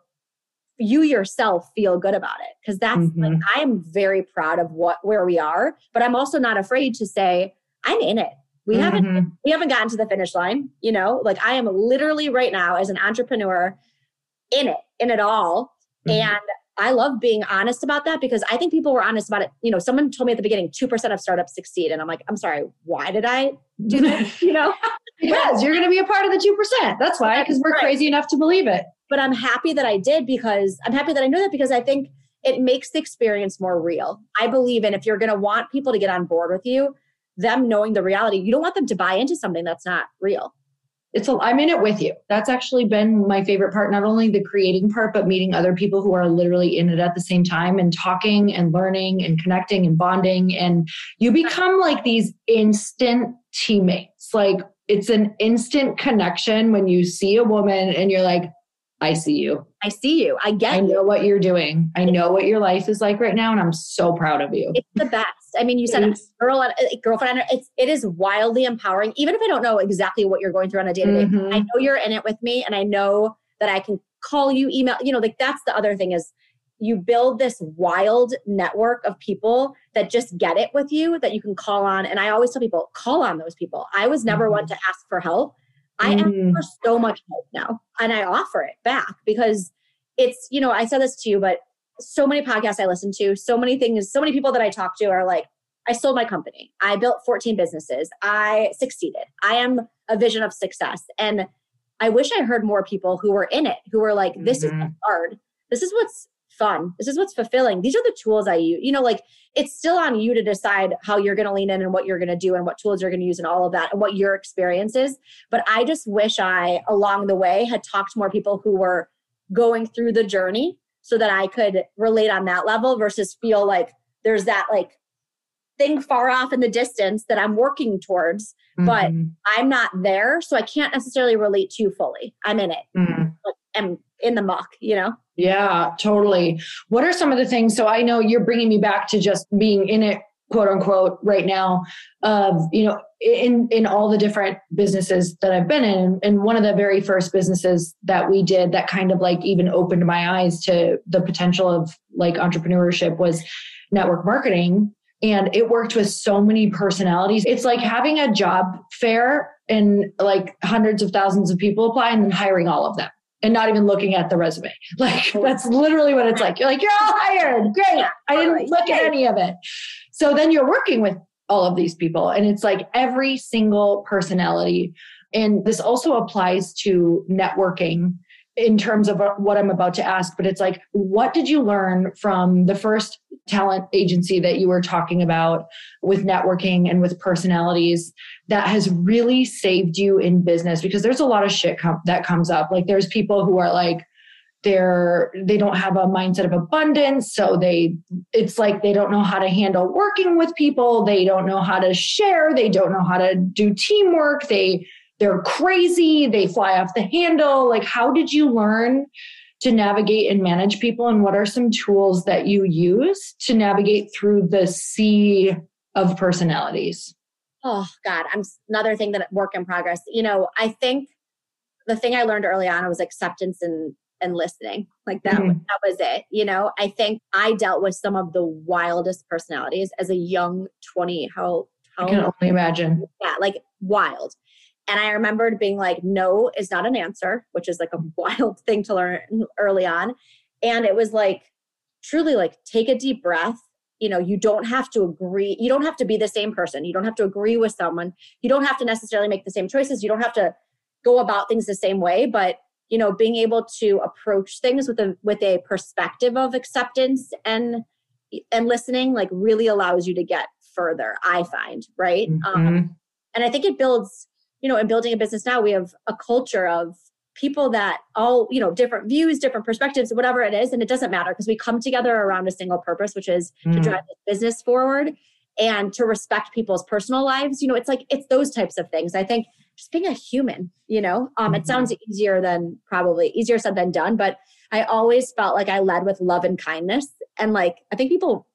you yourself feel good about it. Cause that's mm-hmm. like, I am very proud of what, where we are, but I'm also not afraid to say I'm in it. We mm-hmm. haven't, we haven't gotten to the finish line, you know, like I am literally right now as an entrepreneur in it, in it all. Mm-hmm. And I love being honest about that because I think people were honest about it. You know, someone told me at the beginning, two percent of startups succeed. And I'm like, I'm sorry, why did I do that? You know? Because you're going to be a part of the two percent. That's why, because we're right. crazy enough to believe it. But I'm happy that I did because I'm happy that I know that because I think it makes the experience more real. I believe in if you're going to want people to get on board with you, them knowing the reality, you don't want them to buy into something that's not real. It's a, I'm in it with you. That's actually been my favorite part, not only the creating part, but meeting other people who are literally in it at the same time and talking and learning and connecting and bonding. And you become like these instant teammates. Like it's an instant connection when you see a woman and you're like, I see you. I see you. I get I know you. what you're doing. I know what your life is like right now. And I'm so proud of you. It's the best. I mean, you said a girl and a girlfriend. It's, it is wildly empowering. Even if I don't know exactly what you're going through on a day to day, I know you're in it with me. And I know that I can call you, email, you know, like that's the other thing is you build this wild network of people that just get it with you that you can call on. And I always tell people, call on those people. I was never mm-hmm. one to ask for help. I ask for so much help now and I offer it back because it's, you know, I said this to you, but so many podcasts I listen to, so many things, so many people that I talk to are like, I sold my company. I built fourteen businesses. I succeeded. I am a vision of success. And I wish I heard more people who were in it, who were like, this mm-hmm. is hard. This is what's fun. This is what's fulfilling. These are the tools I use. You know, like it's still on you to decide how you're going to lean in and what you're going to do and what tools you're going to use and all of that and what your experience is. But I just wish I, along the way, had talked to more people who were going through the journey so that I could relate on that level versus feel like there's that like thing far off in the distance that I'm working towards, mm-hmm. but I'm not there. So I can't necessarily relate to you fully. I'm in it. Mm-hmm. Like, I'm in the muck, you know? Yeah, totally. What are some of the things? So I know you're bringing me back to just being in it, quote unquote, right now of, you know, in, in all the different businesses that I've been in. And one of the very first businesses that we did that kind of like even opened my eyes to the potential of like entrepreneurship was network marketing. And it worked with so many personalities. It's like having a job fair and like hundreds of thousands of people apply and then hiring all of them. And not even looking at the resume. Like, that's literally what it's like. You're like, you're all hired. Great. I didn't look at any of it. So then you're working with all of these people. And it's like every single personality. And this also applies to networking in terms of what I'm about to ask. But it's like, what did you learn from the first talent agency that you were talking about with networking and with personalities that has really saved you in business? Because there's a lot of shit com- that comes up. Like there's people who are like, they're, they don't have a mindset of abundance. So they, it's like, they don't know how to handle working with people. They don't know how to share. They don't know how to do teamwork. They, they're crazy. They fly off the handle. Like, how did you learn to navigate and manage people? And what are some tools that you use to navigate through the sea of personalities? Oh God, I'm another thing that work in progress. You know, I think the thing I learned early on was acceptance and, and listening. Like that, mm-hmm. that was it. You know, I think I dealt with some of the wildest personalities as a young twenty. How, how I can only imagine. Yeah, like wild. And I remembered being like, no is not an answer, which is like a wild thing to learn early on. And it was like, truly like, take a deep breath. You know, you don't have to agree. You don't have to be the same person. You don't have to agree with someone. You don't have to necessarily make the same choices. You don't have to go about things the same way. But, you know, being able to approach things with a, with a perspective of acceptance and, and listening, like really allows you to get further, I find, right? Mm-hmm. Um, and I think it builds, you know, in building a business now, we have a culture of people that all, you know, different views, different perspectives, whatever it is. And it doesn't matter because we come together around a single purpose, which is mm. to drive this business forward and to respect people's personal lives. You know, it's like, it's those types of things. I think just being a human, you know, um, mm-hmm. it sounds easier than probably easier said than done, but I always felt like I led with love and kindness. And like, I think people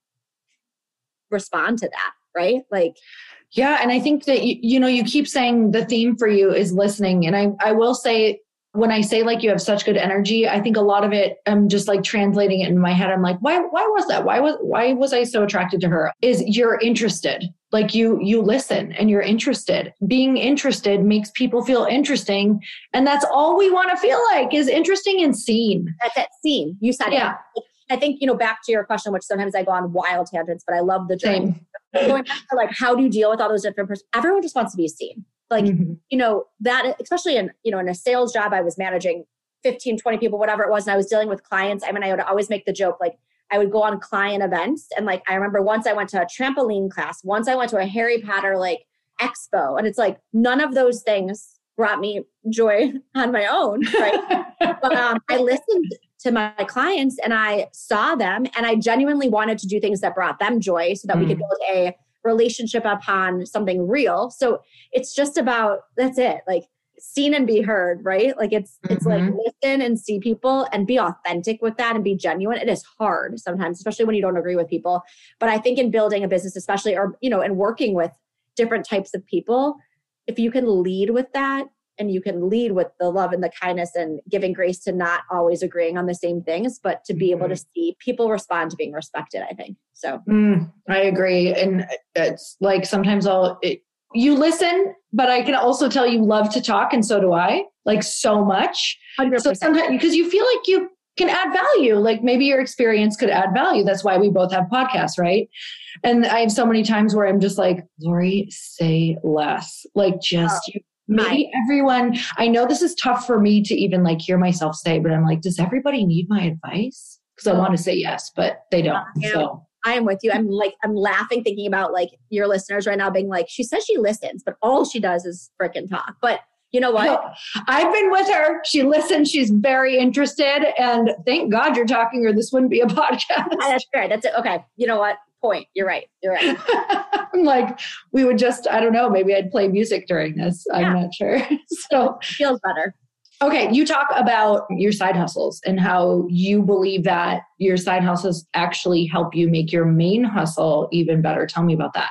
respond to that, right? Like, yeah. And I think that, you, you know, you keep saying the theme for you is listening. And I, I will say, when I say like you have such good energy, I think a lot of it, I'm just like translating it in my head. I'm like, why, why was that? Why was, why was I so attracted to her? Is you're interested. Like you, you listen and you're interested. Being interested makes people feel interesting. And that's all we want to feel like is interesting and seen. That's that seen. You said yeah. it. I think, you know, back to your question, which sometimes I go on wild tangents, but I love the journey. Going back to like, how do you deal with all those different persons? Everyone just wants to be seen. Like, mm-hmm. you know, that, especially in, you know, in a sales job, I was managing fifteen, twenty people, whatever it was. And I was dealing with clients. I mean, I would always make the joke, like I would go on client events. And like, I remember once I went to a trampoline class, once I went to a Harry Potter, like expo. And it's like, none of those things brought me joy on my own. Right. But um, I listened to my clients and I saw them and I genuinely wanted to do things that brought them joy so that mm. we could build a relationship upon something real. So it's just about, that's it. Like seen and be heard, right? Like it's, mm-hmm. it's like listen and see people and be authentic with that and be genuine. It is hard sometimes, especially when you don't agree with people. But I think in building a business, especially, or, you know, and working with different types of people, if you can lead with that and you can lead with the love and the kindness and giving grace to not always agreeing on the same things, but to be mm-hmm. able to see people respond to being respected, I think. So mm, I agree. And it's like, sometimes I'll, it, you listen, but I can also tell you love to talk. And so do I, like so much. one hundred percent. So sometimes, because you feel like you can add value, like maybe your experience could add value. That's why we both have podcasts, right? And I have so many times where I'm just like, Lori, say less, like just oh. you. Maybe everyone, I know this is tough for me to even like hear myself say, but I'm like, does everybody need my advice? Because I want to say yes, but they don't. Yeah, so I am with you. I'm like, I'm laughing thinking about like your listeners right now being like, she says she listens, but all she does is freaking talk. But you know what? No, I've been with her. She listens. She's very interested. And thank God you're talking or this wouldn't be a podcast. That's fair. That's it. Okay. You know what? Point. You're right. You're right. I'm like, we would just, I don't know, maybe I'd play music during this. I'm yeah. not sure. So feels better. Okay. You talk about your side hustles and how you believe that your side hustles actually help you make your main hustle even better. Tell me about that.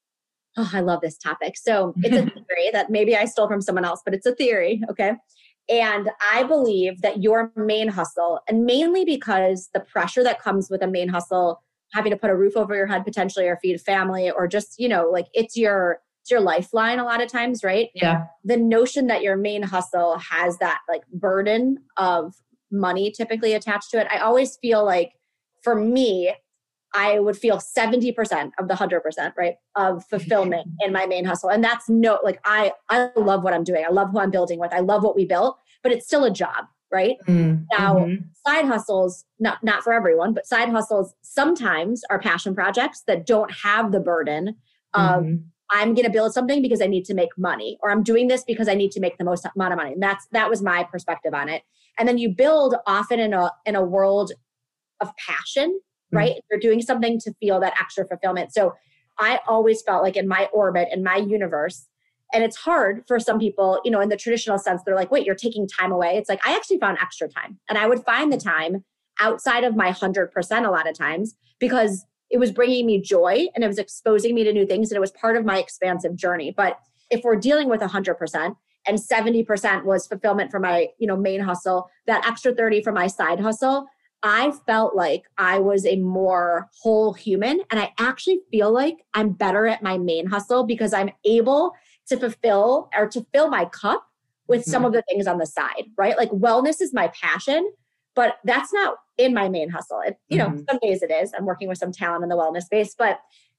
Oh, I love this topic. So it's a theory that maybe I stole from someone else, but it's a theory. Okay. And I believe that your main hustle, and mainly because the pressure that comes with a main hustle, having to put a roof over your head potentially or feed family or just, you know, like it's your, it's your lifeline a lot of times, right? Yeah. The notion that your main hustle has that like burden of money typically attached to it. I always feel like for me, I would feel seventy percent of the one hundred percent, right, of fulfillment in my main hustle. And that's no, like, I, I love what I'm doing. I love who I'm building with. I love what we built, but it's still a job, right? Mm-hmm. Now, side hustles, not, not for everyone, but side hustles sometimes are passion projects that don't have the burden of mm-hmm. I'm going to build something because I need to make money, or I'm doing this because I need to make the most amount of money. And that's, that was my perspective on it. And then you build often in a, in a world of passion, right? Mm-hmm. You're doing something to feel that extra fulfillment. So I always felt like in my orbit, in my universe, and it's hard for some people, you know, in the traditional sense, they're like, wait, you're taking time away. It's like, I actually found extra time, and I would find the time outside of my one hundred percent a lot of times because it was bringing me joy and it was exposing me to new things. And it was part of my expansive journey. But if we're dealing with one hundred percent and seventy percent was fulfillment for my, you know, main hustle, that extra thirty for my side hustle, I felt like I was a more whole human. And I actually feel like I'm better at my main hustle because I'm able to fulfill or to fill my cup with some mm-hmm. of the things on the side, right? Like wellness is my passion, but that's not in my main hustle. It, you mm-hmm. know, some days it is. I'm working with some talent in the wellness space, but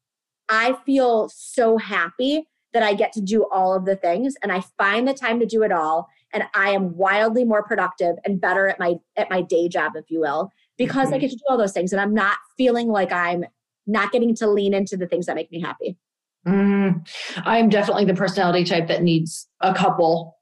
I feel so happy that I get to do all of the things, and I find the time to do it all. And I am wildly more productive and better at my, at my day job, if you will, because mm-hmm. I get to do all those things. And I'm not feeling like I'm not getting to lean into the things that make me happy. Mm, I'm definitely the personality type that needs a couple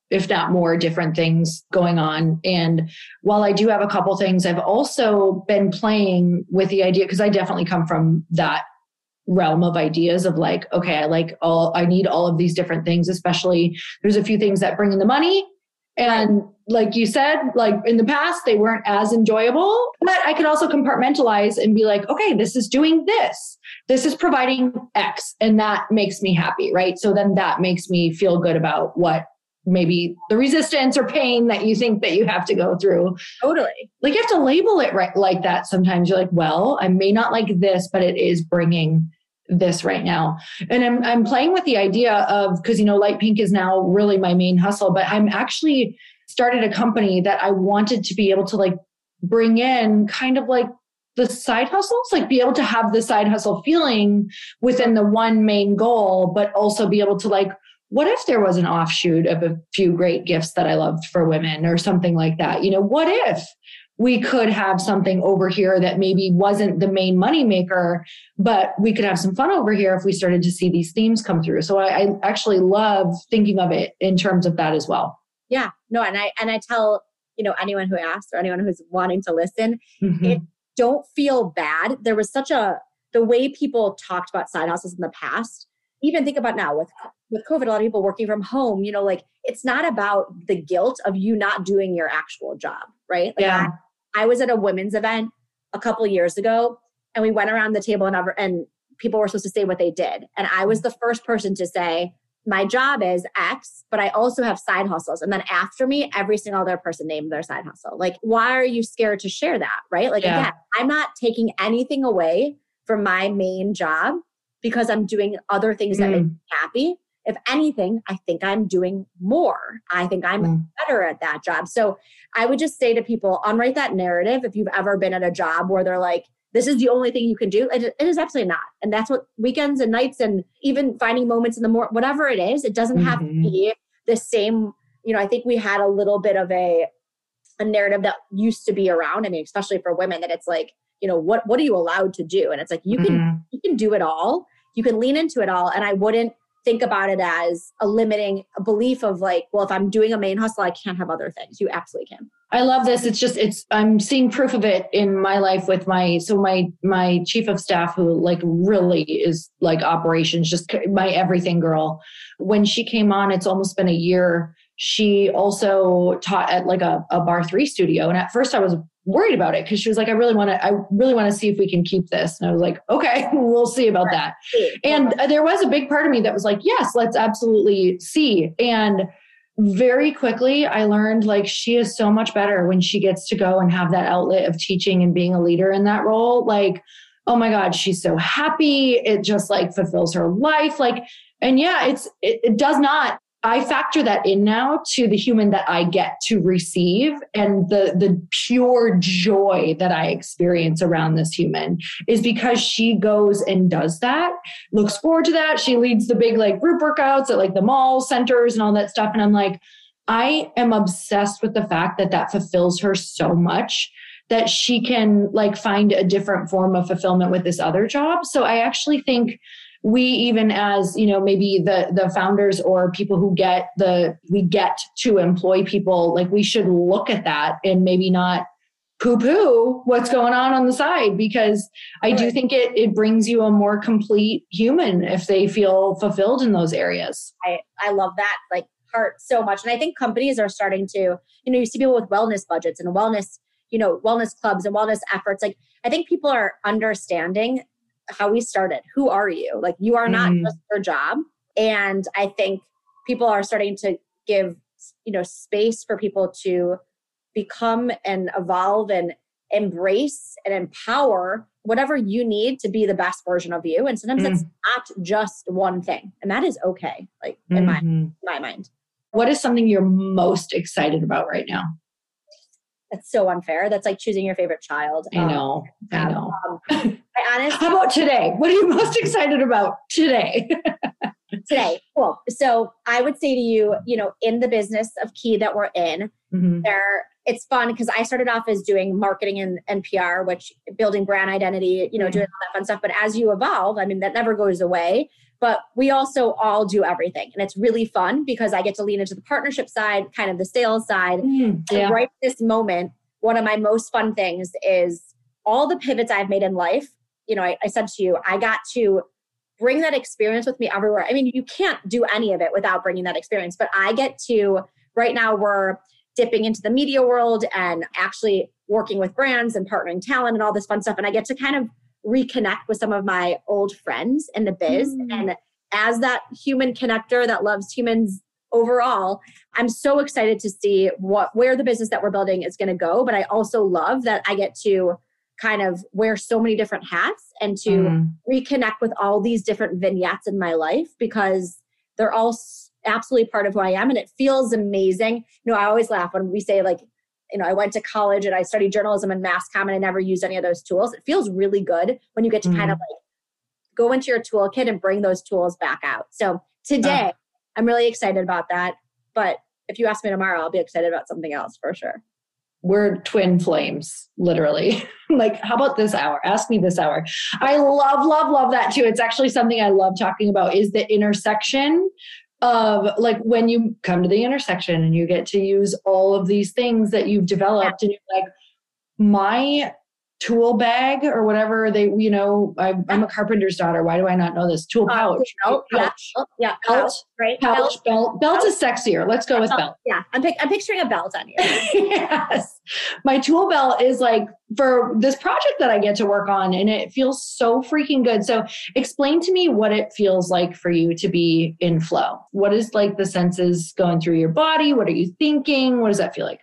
if not more different things going on. And while I do have a couple things, I've also been playing with the idea, because I definitely come from that realm of ideas of like, okay, I like all, I need all of these different things, especially there's a few things that bring in the money. And like you said, like in the past, they weren't as enjoyable, but I could also compartmentalize and be like, okay, this is doing this. This is providing X, and that makes me happy, right? So then that makes me feel good about what maybe the resistance or pain that you think that you have to go through. Totally. Like you have to label it right like that. Sometimes you're like, well, I may not like this, but it is bringing this right now. And I'm I'm playing with the idea of, because, you know, Light Pink is now really my main hustle, but I'm actually started a company that I wanted to be able to like bring in kind of like the side hustles, like be able to have the side hustle feeling within the one main goal, but also be able to like, what if there was an offshoot of a few great gifts that I loved for women or something like that? You know, what if we could have something over here that maybe wasn't the main moneymaker, but we could have some fun over here if we started to see these themes come through. So I, I actually love thinking of it in terms of that as well. Yeah, no. And I, and I tell, you know, anyone who asks or anyone who's wanting to listen, Mm-hmm. it, don't feel bad. There was such a, the way people talked about side hustles in the past, even think about now with, with COVID, a lot of people working from home, you know, like it's not about the guilt of you not doing your actual job, right? Like Yeah. I, I was at a women's event a couple of years ago and we went around the table and, ever, and people were supposed to say what they did. And I was the first person to say, my job is X, but I also have side hustles. And then after me, every single other person named their side hustle. Like, why are you scared to share that? Right? Like, Yeah. again, I'm not taking anything away from my main job because I'm doing other things that Mm. make me happy. If anything, I think I'm doing more. I think I'm Mm. better at that job. So I would just say to people, unwrite that narrative. If you've ever been at a job where they're like, this is the only thing you can do. It, it is absolutely not. And that's what weekends and nights and even finding moments in the morning, whatever it is, it doesn't have Mm-hmm. to be the same. You know, I think we had a little bit of a, a narrative that used to be around. I mean, especially for women, that it's like, you know, what, what are you allowed to do? And it's like, you can, Mm-hmm. you can do it all. You can lean into it all. And I wouldn't think about it as a limiting a belief of like, well, if I'm doing a main hustle, I can't have other things. You absolutely can. I love this. It's just, it's, I'm seeing proof of it in my life with my, so my, my chief of staff who like really is like operations, just my everything girl. When she came on, it's almost been a year. She also taught at like a, a bar three studio. And at first I was worried about it because she was like, I really want to, I really want to see if we can keep this. And I was like, okay, we'll see about that. And there was a big part of me that was like, yes, let's absolutely see. And very quickly, I learned like she is so much better when she gets to go and have that outlet of teaching and being a leader in that role. Like, oh my God, she's so happy. It just like fulfills her life. Like, and yeah, it's, it, it does not, I factor that in now to the human that I get to receive and the, the pure joy that I experience around this human is because she goes and does that, looks forward to that. She leads the big like group workouts at like the mall centers and all that stuff. And I'm like, I am obsessed with the fact that that fulfills her so much that she can like find a different form of fulfillment with this other job. So I actually think we, even as, you know, maybe the, the founders or people who get the, we get to employ people, like we should look at that and maybe not poo poo what's going on on the side, because I do think it, it brings you a more complete human if they feel fulfilled in those areas. I, I love that like part so much. And I think companies are starting to, you know, you see people with wellness budgets and wellness, you know, wellness clubs and wellness efforts. Like I think people are understanding how we started. Who are you? Like you are not Mm. just your job. And I think people are starting to give, you know, space for people to become and evolve and embrace and empower whatever you need to be the best version of you. And sometimes Mm. it's not just one thing. And that is okay. Like in my, Mhm. my mind. What is something you're most excited about right now? That's so unfair. That's like choosing your favorite child. I know. I Um, know. um, I honestly, How about today? What are you most excited about today? today, cool. So I would say to you, you know, in the business of Key that we're in, Mhm. there it's fun because I started off as doing marketing and, and P R, which building brand identity, you know, mm-hmm. doing all that fun stuff. But as you evolve, I mean, that never goes away. But we also all do everything. And it's really fun because I get to lean into the partnership side, kind of the sales side. Mm, yeah. And right at this moment, one of my most fun things is all the pivots I've made in life. You know, I, I said to you, I got to bring that experience with me everywhere. I mean, you can't do any of it without bringing that experience. But I get to, right now we're dipping into the media world and actually working with brands and partnering talent and all this fun stuff. And I get to kind of reconnect with some of my old friends in the biz. Mm. And as that human connector that loves humans overall, I'm so excited to see what where the business that we're building is going to go. But I also love that I get to kind of wear so many different hats and to mm. reconnect with all these different vignettes in my life because they're all absolutely part of who I am. And it feels amazing. You know, I always laugh when we say like, you know, I went to college and I studied journalism and mass comm and I never used any of those tools. It feels really good when you get to mm. kind of like go into your toolkit and bring those tools back out. So today, uh. I'm really excited about that. But if you ask me tomorrow, I'll be excited about something else for sure. We're twin flames, literally. Like, how about this hour? Ask me this hour. I love, love, love that too. It's actually something I love talking about is the intersection of like when you come to the intersection and you get to use all of these things that you've developed yeah. and you're like, my tool bag or whatever they, you know, I, I'm a carpenter's daughter. Why do I not know this? Tool pouch. Uh, oh, pouch. Yeah. Yeah. Belt. Right. Pouch. Belt. Belt is sexier. Let's go with belt. belt. Yeah. I'm, pic- I'm picturing a belt on you. Yes. My tool belt is like for this project that I get to work on and it feels so freaking good. So explain to me what it feels like for you to be in flow. What is like the senses going through your body? What are you thinking? What does that feel like?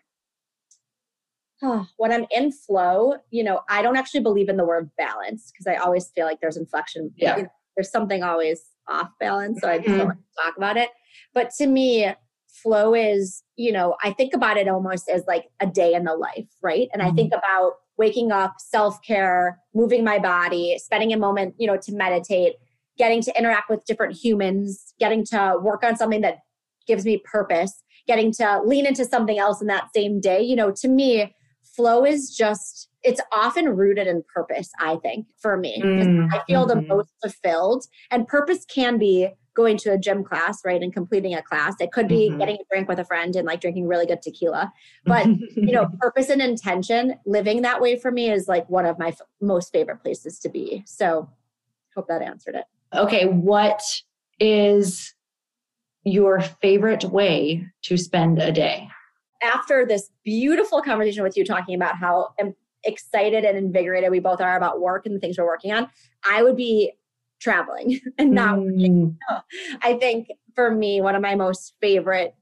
Oh, when I'm in flow, you know, I don't actually believe in the word balance because I always feel like there's inflection. Yeah. You know, there's something always off balance. So I just mm-hmm. don't want to talk about it. But to me, flow is, you know, I think about it almost as like a day in the life, right? And mm-hmm. I think about waking up, self-care, moving my body, spending a moment, you know, to meditate, getting to interact with different humans, getting to work on something that gives me purpose, getting to lean into something else in that same day. You know, to me, flow is just, it's often rooted in purpose, I think, for me. Mm-hmm. I feel the most fulfilled. And purpose can be going to a gym class, right? And completing a class. It could be mm-hmm. getting a drink with a friend and like drinking really good tequila. But, you know, purpose and intention, living that way for me is like one of my f- most favorite places to be. So hope that answered it. Okay. What is your favorite way to spend a day? After this beautiful conversation with you talking about how excited and invigorated we both are about work and the things we're working on, I would be traveling and not mm. working. I think for me, one of my most favorite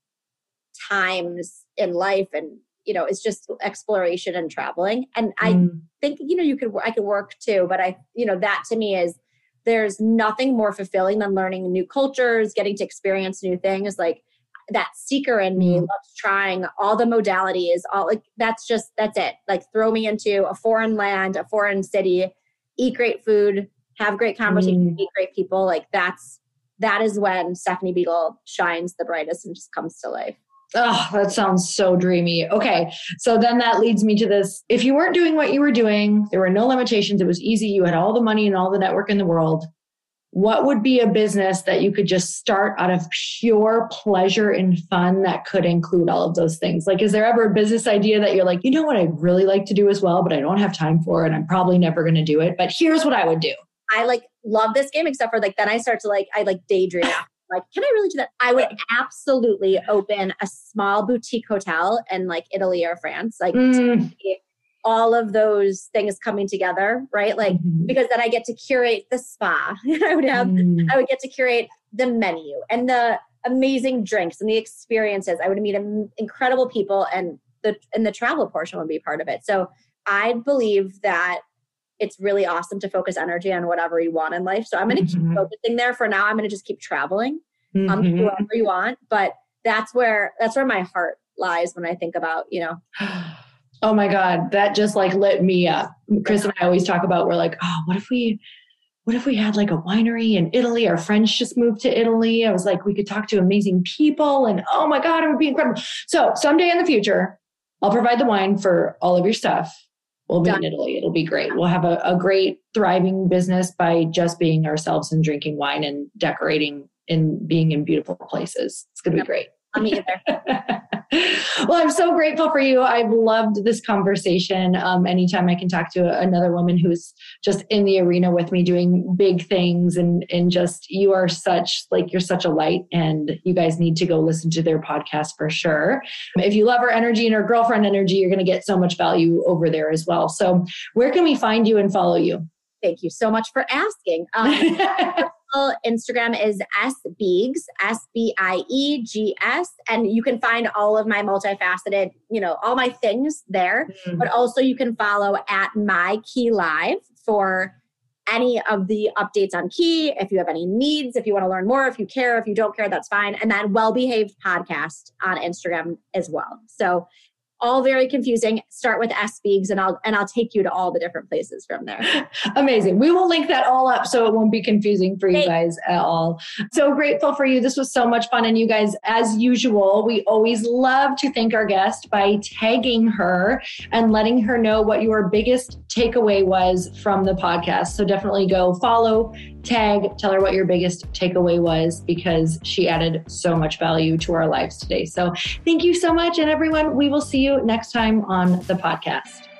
times in life and, you know, it's just exploration and traveling. And mm. I think, you know, you could, I could work too, but I, you know, that to me is there's nothing more fulfilling than learning new cultures, getting to experience new things. Like, that seeker in me loves trying all the modalities, all like, that's just, that's it. Like throw me into a foreign land, a foreign city, eat great food, have great conversations, mm. meet great people. Like that's, that is when Stephanie Beagle shines the brightest and just comes to life. Oh, that sounds so dreamy. Okay. So then that leads me to this. If you weren't doing what you were doing, there were no limitations. It was easy. You had all the money and all the network in the world. What would be a business that you could just start out of pure pleasure and fun that could include all of those things? Like, is there ever a business idea that you're like, you know what I'd really like to do as well, but I don't have time for it and I'm probably never going to do it, but here's what I would do. I like love this game, except for like, then I start to like, I like daydream. Like, can I really do that? I would absolutely open a small boutique hotel in like Italy or France. Like, mm. all of those things coming together, right? Like, mm-hmm. because then I get to curate the spa. I would have, mm. I would get to curate the menu and the amazing drinks and the experiences. I would meet um, incredible people and the, and the travel portion would be part of it. So I believe that it's really awesome to focus energy on whatever you want in life. So I'm going to mm-hmm. keep focusing there for now. I'm going to just keep traveling, mm-hmm. um, do whatever you want. But that's where, that's where my heart lies when I think about, you know, oh my God, that just like lit me up. Chris and I always talk about, we're like, oh, what if we, what if we had like a winery in Italy? Our friends just moved to Italy. I was like, we could talk to amazing people and oh my God, it would be incredible. So someday in the future, I'll provide the wine for all of your stuff. We'll be Done. in Italy. It'll be great. We'll have a, a great thriving business by just being ourselves and drinking wine and decorating and being in beautiful places. It's going to be great. I'm either. Well, I'm so grateful for you. I've loved this conversation. Um, anytime I can talk to another woman who's just in the arena with me doing big things and, and just, you are such, like, you're such a light, and you guys need to go listen to their podcast for sure. If you love her energy and her girlfriend energy, you're going to get so much value over there as well. So where can we find you and follow you? Thank you so much for asking. Um, Instagram is sbiegs, S B I E G S. And you can find all of my multifaceted, you know, all my things there. Mm-hmm. But also you can follow at My Key Live for any of the updates on Key. If you have any needs, if you want to learn more, if you care, if you don't care, that's fine. And then Well Behaved Podcast on Instagram as well. So all very confusing. Start with sbiegs and I'll and I'll take you to all the different places from there. Amazing. We will link that all up so it won't be confusing for you guys at all. So grateful for you. This was so much fun. And you guys, as usual, we always love to thank our guest by tagging her and letting her know what your biggest takeaway was from the podcast. So definitely go follow, tag, tell her what your biggest takeaway was, because she added so much value to our lives today. So thank you so much. And everyone, we will see you next time on the podcast.